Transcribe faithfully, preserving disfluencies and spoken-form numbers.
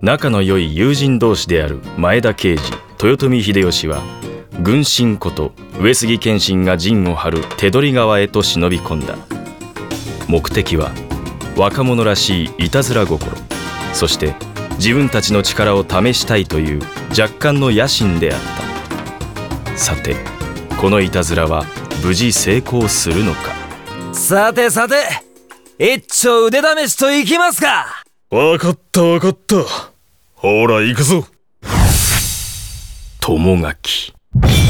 仲の良い友人同士である前田慶次、豊臣秀吉は軍神こと上杉謙信が陣を張る手取川へと忍び込んだ。目的は若者らしいいたずら心、そして自分たちの力を試したいという若干の野心であった。さてこのいたずらは無事成功するのか。 さてさて、一丁腕試しといきますか。 わかったわかった。ほら行くぞ。 友垣。